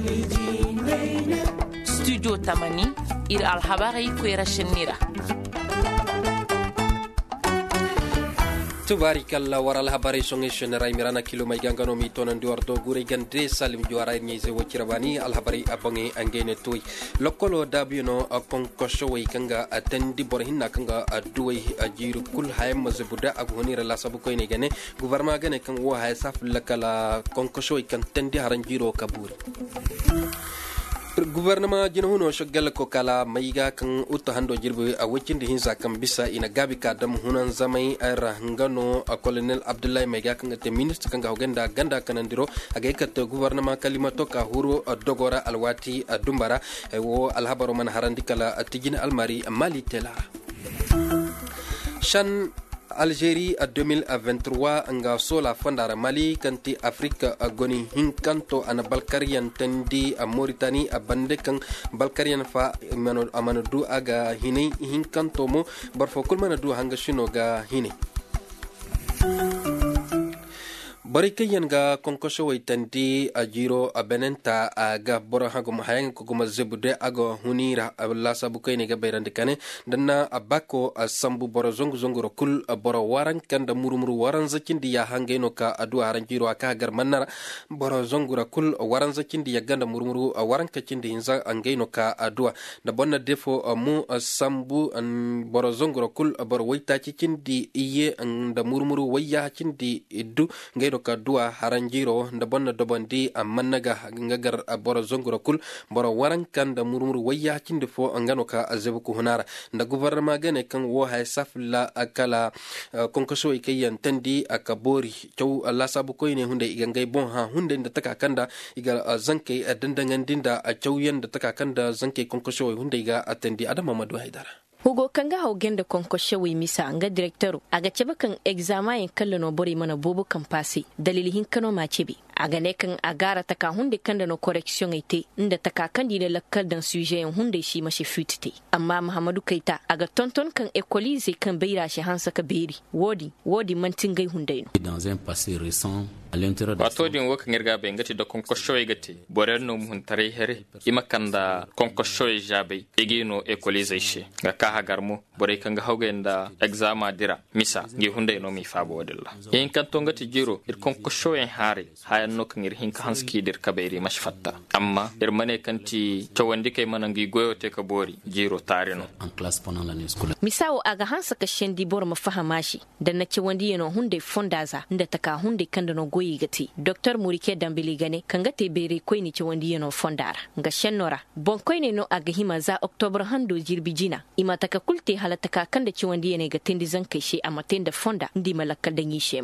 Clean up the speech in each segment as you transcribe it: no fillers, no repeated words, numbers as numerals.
studio tamani ir alhabari kwera shenira tubarikalla waral habari songe shenera mirana kilo mai gangano mi tonan diwardo gure gande salim juara nyeze wachirabani alhabari abange angene toy lokolo dabino akon koshowe kanga atandi borhinna kanga aduwe ajiru kul hayam mazbuda agunira la sabu koyne gane gouvernement gane kan wo hay saf lakala kon koshowe kan tandi haranjiro kaburi gouvernement jina huno shogal ko kala mayiga kan utta hando jirbe a wacinde hinsa kan bisa ina gabi ka dam hunan zamai ara ngano a colonel abdullahi mayiga kan te ministre kan ganda ganda kanandiro aga kat gouvernement kalimato ka huro dogora alwati dumbara wo alhabaro man harandi kala tijina almari mali tela shan Algérie a 2023 anga sola fandara Mali kanti Afrika goni hinkanto ana Balkarian tendi a Mauritanie a bande kan Balkarian fa amanu aga hine hinkanto mo barfo kulmana du hanga shino ga hine barikayan ga konkosho waitandi ajiro abenenta aga boro hago mahayang ko goma zebude ago hunira la sabukai ne ga bayrande kane danna abako sambu boro zongu zongu rokul boro waran kanda murumuru waran zakindi ya hangeno ka adu haranjiro aka gar manara boro zongu rokul waran zakindi ya ganda murumuru waran kacindi inza angeno ka adu da bonna defo mu sambu boro zongu rokul boro waita cikindi iye da murumuru wayya cikindi iddu ngeno ka duwa haranjiro da bonna dobandi amannaga ngagar boro zongoro kul boro waran kan da murmur wayya cinde fo ngano ka azebu ko hunara da gouvernement gane kan wo hay safla akala konkoso ikayan tandi akabori taw la sabu ko ne hunde igangay bon ha hunde da taka kanda iga zanke dandangan dinda a tawyen da taka kanda zanke konkoso hunde iga atandi adam Mamadou Haidara Hugo kanga haugen da konkoshe wi misa anga director aga cebe kan examen kallo no bori mana bobo kan pasi dalili hin kano ma cebe aga ne kan agara taka hunde kanda no correction ite inda taka kandi ne lakkal dan sujet hunde shi mashi futite amma Muhammadu Kaita aga tonton kan écoliser kan beira shi hansa ka beri wodi mantin gai hunde dans un passé récent à l'intérieur de wato din wokan irga be ngati da konkoshe gati borerno mun tare here imakanda konkoshe jabe egino écoliser shi ga hagarmu bore kanga hawgenda exama dira misa gi hunde no mi fabo wadilla en kan tongati jiro ir kon ko shoyen haare hayan no kan ir hinka hanski dir kaberi mashfatta amma ir mane kanti tawandi kay manangi goyote ka bori jiro tarino en classe pendant l'année scolaire misawo aga hansa ka shendi bor ma fahamashi da na ci wandi yeno hunde fondaza inda taka hunde kanda no goyi gati dr murike dambili gane kanga te bere koy ni ci wandi yeno fondara ga shennora bon koy ne no aga hima za october hando jirbijina ima taka kulte halataka kan da ciwon diya ne ga tindi zan kai shi a matin da fonda ndi malakal da yishe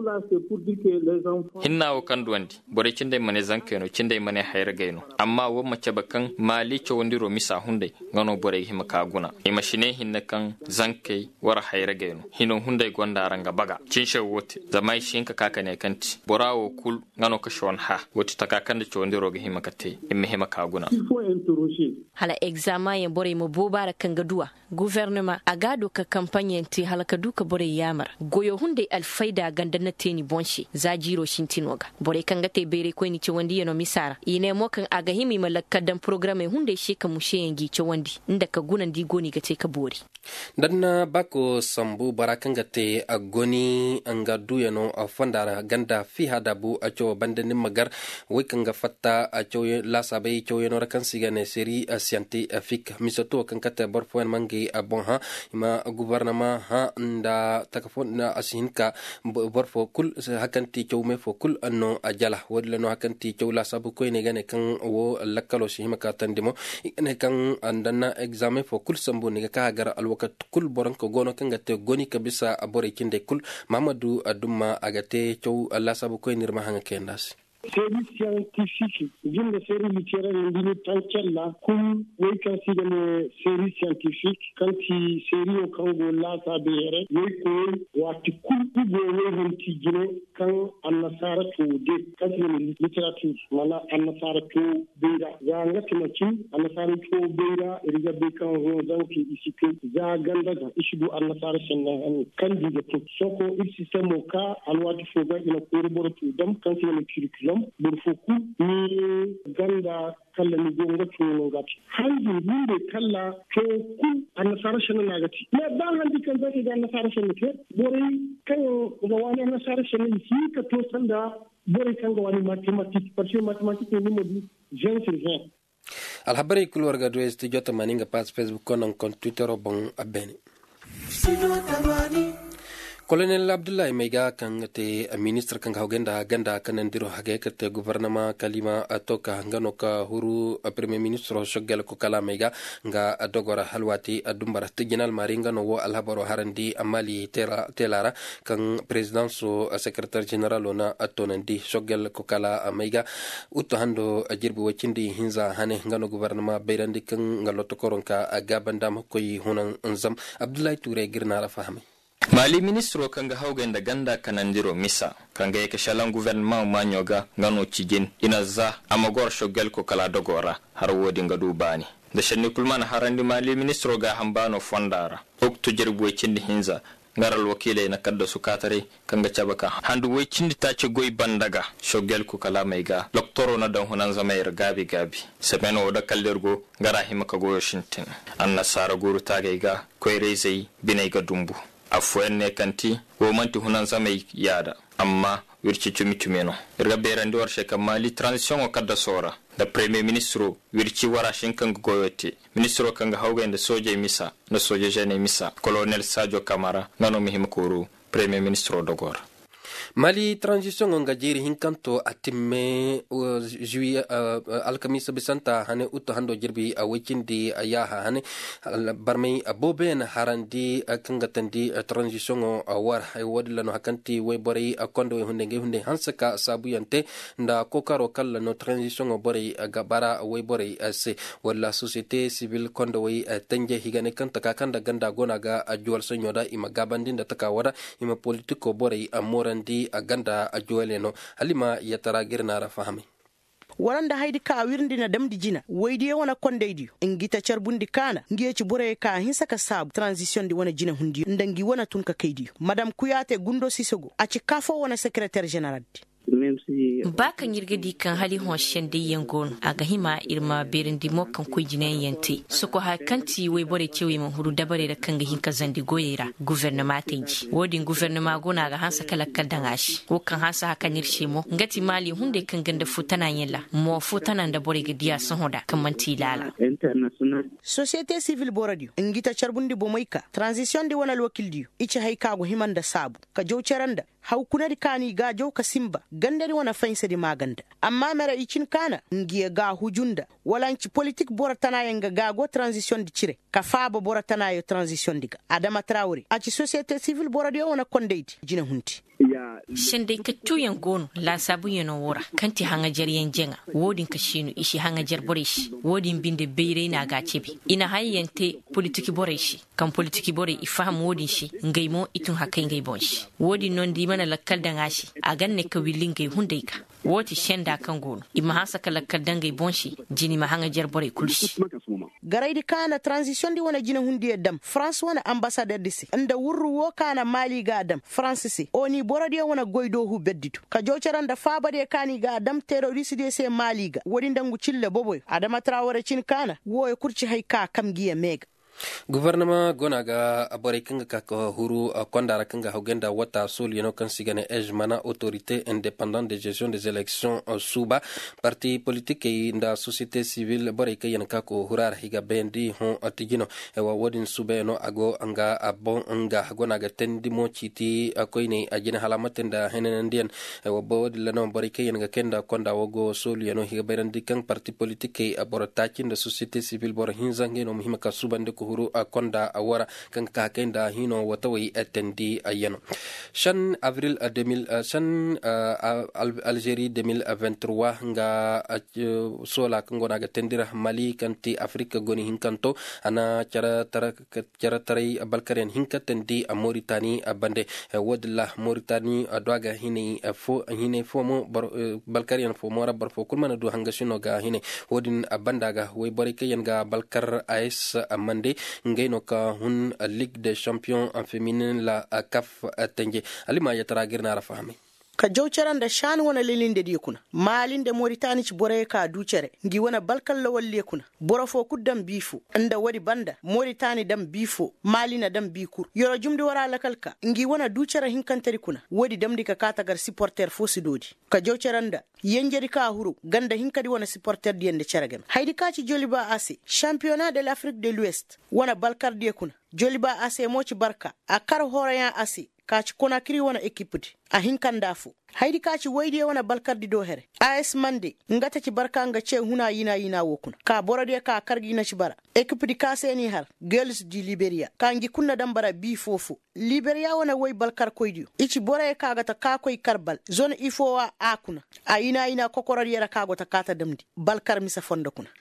hinna wo kan duwandi bore cinde mane zan kai no cinde mane hayra gaino amma wo mace bakan mali ciwon diro misa hunde ngano bore hima kaguna ima shine hinna kan zan kai wara hayra gaino hino hunde gonda ranga baga cinshe wote zamai shinka kaka ne kanti borawo kul ngano ka shon ha wote taka kan da ciwon diro ga hima kate imme hima kaguna hala examen bore mo bobara kan gaduwa gouvernement agado ka campagne ti halaka duka bore yamar goyo hunde alfaida ganda na teni bonshi za jiro shintinoga bore kan gate bere ko ni ci wandi yano misara ine mo kan aga himi malaka dan programme hunde shi ka mushe yangi ci wandi inda ka gunan di goni gate ka bori danna bako sambu barakan gate agoni anga duyano fandara ganda fi hadabu acho bandanin magar wai kan ga fatta acho la sabai cho yano rakan sigane seri scientifique misoto kan kata barfo mangi abon ha ima gouvernement ha nda takafon na asinka barfo kul hakanti chowme fo kul anno ajala wadla no hakanti chowla sabu ko ne gane kan wo lakkalo shi himaka tandimo ne kan andana examen fo kul sambu ne ka gara alwakat kul boran ko gono kan gate goni ka bisa abore kinde kul Mamadou Aduma agate chow Allah sabu ko nirma hanga kendas série scientifique d'une série littéraire d'une tantielle là comme oui quand c'est une série scientifique quand il série au Congo là ça béret oui que wati kulku go wonti gino kan annasara to de kasin literature mana annasara to beira za ngati maki annasara to beira riga be kan ho zanki isike za ganda da ishidu annasara shanna kan diga to soko il système ka alwati foga ina koriboro to dam kan sin curriculum burfuku ni ganda kalla ni gonga to ngati hanji hinde kalla to ku annasara shanna nagati na ba handi kan zaki da annasara shanna ke bore kan ga wani annasara shanna shi ka to sanda bore kan ga wani mathematics parce que mathematics ni mo di jean sur jean alhabari kulwarga do esti jota maninga pas Facebook konon kon Twitter bon abeni Colonel Abdullahi Meiga kan te ministre kan hawgenda ganda kanan diro hage kate gouvernement kalima atoka ngano ka huru premier ministre shogel ko kala Meiga nga adogora halwati adumbara tijinal maringa no wo alhabaro harandi amali telara kan president so secretary general ona atonandi shogel ko kala Meiga utto hando jirbu wacindi hinza hane ngano gouvernement beyrandi kan ngaloto koronka agabandam koy hunan nzam Abdullahi Touré girna la fahmi Mali ministro kanga haugenda ganda kanandiro misa kanga yake shalan gouvernement manyoga ngano cijin inaza amagor shogel ko kala dogora har wodi ngadu bani da shanni kulman harandi mali ministro ga hambano fondara okto jerbu cindi hinza ngaral wakile na kadda sukatare kanga cabaka handu we cindi tace goy bandaga shogel ko kala maiga doktoro na dan hunan zamayir gabi semeno da kallergo ngara himaka goyo shintin anna sara guru tagaiga koy reizai binaiga dumbu afuenne kanti wo manti hunan samay yada amma wirci cumi-cumeno irga berandi warshe kamali transition o kadda sora da premier ministro wirci wara shinkan goyote ministro kanga hawga inda soje misa na soje jene misa colonel Sadio Camara ngano mihim kuru premier ministro dogor Mali transition nga jiri hinkanto atimme juillet alkamisa bisanta hane utto hando jirbi a wikindi ayaha hane barmay boben harandi kangatandi transition o war hay wadlano hakanti way bori kondo hunde hansaka sabuyante nda kokaro kala no transition o bori gabara way bori se wala société civile kondo way tanje higane kanta kanda ganda gonaga ajwal sonyoda ima gabandinda takawara ima politiko bori amorandi aganda ajueleno halima yatara girnara fahami waranda haydi ka wirndi na damdi jina waydi wona kondeydi ngita charbundi kana ngiyeci bore ka hinsaka sab transition di wona jina hundi ndangi wona tunka kaydi madame Kuyate Gundo Sisogo aci kafo wona secrétaire général baka nyirgadi kan hali hon shende yengon aga hima irma berindi mo kan ko jine yente soko ha kanti we bore cewi mo huru dabare da kanga hinka zandi goyera gouvernement tenji wodi gouvernement gona ga hansa kala kaldangashi ko kan hansa haka nirshi mo ngati mali hunde kan ganda futana yella mo futana da bore gadiya sun hoda kan manti lala international société civile boradio ngita charbundi bomoika transition di wona lokildi ichi hayka go himanda sabu ka jowceranda hawkunari kani ga jow ka simba gandari wana fainsa di maganda amma mera icin kana ngiye ga hujunda walanci politique boratana yenga ga go transition di cire ka faaba boratana yo transition diga Adama Traoré aci société civile boradio wana kondeiti jina hunti shende ka tuyan gono la sabu yeno wora kanti hanga jariyan jenga wodin ka shinu ishi hanga jar boreshi wodin binde beire na ga cebi ina hayyante politiki boreshi kan politiki bore ifaham wodin shi ngaimo itun hakai ngai bonshi wodin non di mana lakkal dangashi a ganne ka willin ngai hundai ka woti shenda kan gono ima hasa ka lakkal dangai bonshi jini ma hanga jar bore kulshi garaidi kana transition di wana jina hundi dam France wana ambassadeur disi anda wurru wo kana Mali ga dam France si oni boradio wana goydo hu bedditu ka joceranda faabade kani ga dam terroriste de se Mali ga wodi ndangu cille boboy Adama Traoré cin kana wo e kurci hayka kam giya mega gouvernement gonaga abore kanga ka huru kondara kanga hogenda wata sul yeno kan sigane ejmana autorité indépendante de gestion des élections suba parti politique inda société civile bore kayen ka ko hurar higa bendi hon atigino e wa wodin sube no ago anga abon anga gonaga tendi mo chiti akoyne ajina halamatenda henen ndien e wa bod lano bore kayen ga kenda konda wogo sul yeno higa bendi kan parti politique abora takin de société civile bore hinzange no muhima ka subande kuhuru konda awara kan ka kenda hino watawai etendi ayano shan avril 2000 shan Algerie 2023 nga sola ngona ga tendira Mali kanti Afrika goni hinkanto ana cara tarai balkarian hinka tendi Mauritanie bande wadla Mauritanie adwaga hine fo mo balkarian fo mora bar fo kulmana du hanga shino ga hine wodin bandaga way bari kayen ga balkar AS mande ngayno ka hun Ligue des Champions en féminin la CAF tenje alima yatara girna rafahami ka jawcaran da shan wana lilinde di kuna malin da Mauritania ci bore ka ducere ngi wana balkan lawal le kuna boro fo kuddam bifo anda wadi banda Mauritania dam bifo malina dam bikur yoro jumdi wara lakalka ngi wana ducere hinkantari kuna wadi damdi ka katagar supporter fo sidodi ka jawcaran da yenjeri ka huru ganda hinkadi wana supporter di ende ceragem haydi ka ci Joliba AC championnat de l'Afrique de l'Ouest wana balkar di kuna Joliba AC mo ci barka a kar horayan AC kaci Conakry wana équipe di a hinkanda fu haydi kaci waydi wana balkar di do here AS Mande ngata ci barka nga ce huna yina wokuna ka borode ka kargi na ci bara équipe di kaseni har Girls di Liberia kangi kunna dambara bi fofu Liberia wana way balkar koydi ici bore ka gata ka koy karbal zone ifo wa akuna a yina kokoror yera ka gota kata damdi balkar misa fonda kuna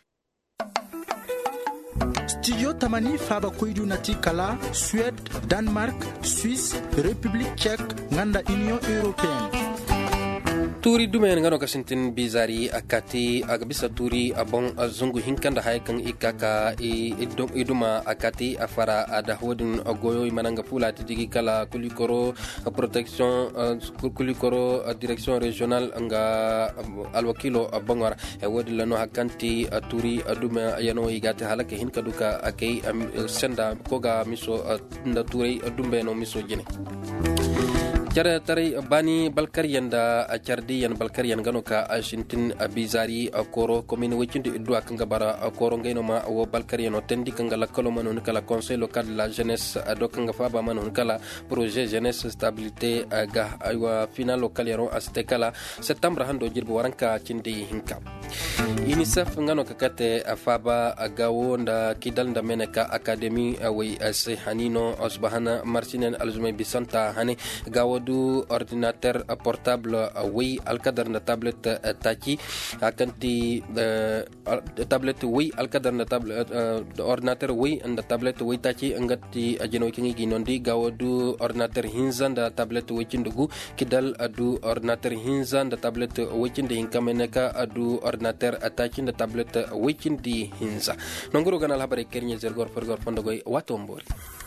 Studio Tamani Faba Koidu Nati Kala, Suède, Danemark, Suisse, République tchèque, Nganda Union Européenne. turi dumen ngano kasintin bizari akati agabisa turi abon azungu hinkanda haikan ikaka iduma akati afara ada hodun goyo mananga pula tigi kala kulikoro protection kulikoro direction régionale nga alwakilo abongwara wodi lano hakanti turi aduma yano igate halake hinka duka akay senda koga miso nda turi dumbe no miso jene cara tarai bani balkar yanda a cardi yan balkar yan gano ka ashintin bizari koro commune wicindi iddu akanga bara koro ngeno ma wo balkar yan tendi kanga la kolo manon kala conseil local de la jeunesse do kanga fa ba manon kala projet jeunesse stabilité ga aywa final local yaro aste kala septembre hando jirbo waranka cindi hinka UNICEF ngano ka kate faba gawo nda kidal nda meneka academy way ase hanino osbahana martinen alzumay bisanta hani gawo du ordinateur portable wi alkadar na tablette taki akanti tablette wi alkadar na ordinateur wi and tablette wi taki ngati ajeno kingi ginondi gawadu ordinateur hinzan da tablette wi cindugu kidal adu ordinateur hinzan da tablette wi cindi hinkameneka adu ordinateur taki da tablette wi cindi hinza nonguru ganal habare kernye zergor fergor fondogoy watombori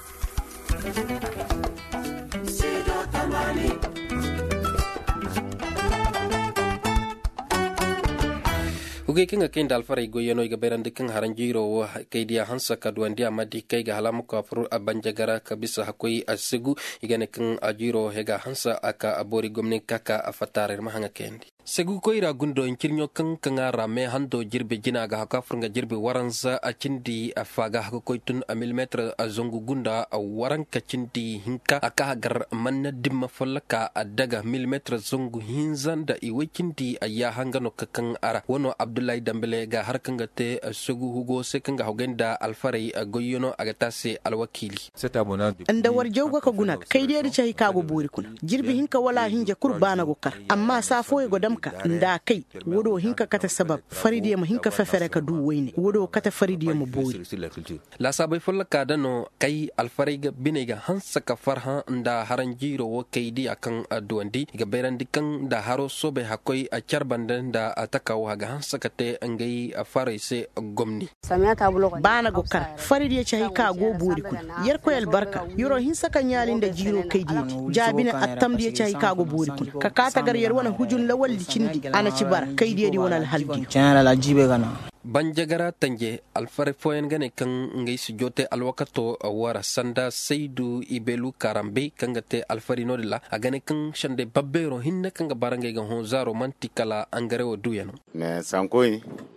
uge kinga kenda alfaray goyeno iga berande king haranjiro kaydia hansa kadwandia madi kayga halamu ka furu abanjagara kabisa hakoi asegu igane king ajiro hega hansa aka abori gomne kaka afatare mahanga kendi segu koira gundo inkirnyo kanga rame hando jirbe jina ga haka furunga jirbe waranza a cindi afaga haka koitun a milimetre a zongu gunda a waranka cindi hinka aka hagar manna dimma fallaka a daga milimetre zongu hinzan da iwe cindi a ya hangano kakan ara wano Abdullahi Dambele ga harkanga te segu hugo sekanga hogenda alfarai a goyono aga tase alwakili anda warjawga ka gunak kayderi chay kago buri kuna jirbe hinka wala hinja kurbana go kar amma safo e godam nda kai wodo hinka kata sabab faridi ma hinka fefere ka du wayne wodo kata faridi ma boori la sabai folla ka dano kai alfariga binega hansa ka farha nda haranjiro wo kaidi akan duwandi ga berandi kan da haro sobe hakoi a charbanda da ataka wa ga hansa ka te ngai farai se gomni bana go kar faridi ya chay ka go boori kun yer ko el barka yoro hinsa ka nyalinda jiro kaidi jabina attamdi ya chay ka go boori kun ka kata gar yer wana hujun lawal cindi ana ci bar kai di wona haldi chana la jibe gana banjagara tanje alfare foyen gane kan ngai su jote alwakato wara sanda seidu ibelu karambe kangate alfarino de la agane kan shande babbero hinna kanga barange ga honzaro mantikala angare o duyano me sankoi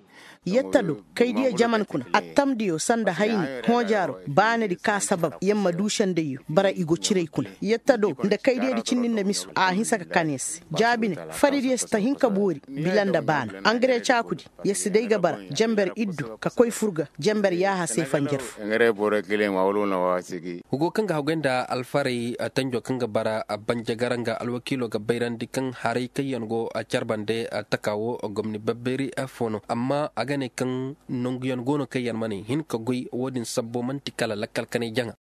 yettado kaydiya jaman kuna attamdiyo sanda hayni hojaro bane di ka sabab yamma dushande yu bara igo cirey kuna yettado nda kaydiya di cinninda misu a hinsa ka kanes jabine faridi sta hinka bori bilanda bana engrais chakudi yesidai gabara jamber iddu ka koy furga jamber yaha se fanjerfu engrais bore kile mawlo na wasigi hugo kanga hawgenda alfari tanjo kanga bara banja garanga alwakilo ga bayrandi kan haray kayango charbande takawo gomni babberi afono amma agane kan nongiyon gono kayan mani hin ka goy wodin sabbo manti kala lakkal kane janga